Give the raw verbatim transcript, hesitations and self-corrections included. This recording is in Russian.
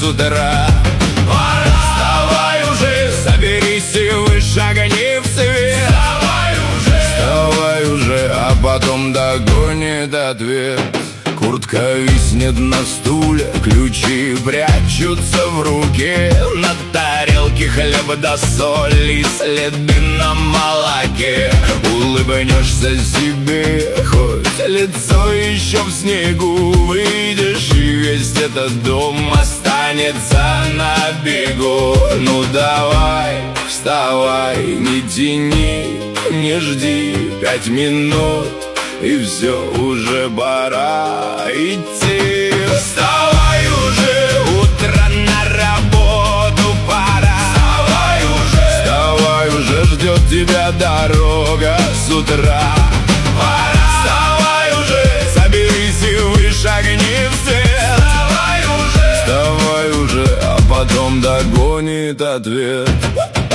утра. Пора. Вставай уже, соберись и вышагни в свет. Вставай уже, вставай уже, а потом догонит ответ. Куртка виснет на стуле, ключи прячутся в руке. На тарелке хлеб да соль и следы на молоке. Улыбнешься себе, хоть лицо еще в снегу. Выйдешь, и весь этот дом останется на бегу. Ну давай, вставай, не тяни, не жди пять минут, и все, уже пора идти. Вставай уже, утро на работу пора. Вставай уже, вставай уже, ждет тебя дорога с утра. Пора. Вставай уже, соберись и вышагни в свет. Вставай уже, вставай уже, а потом догонит ответ.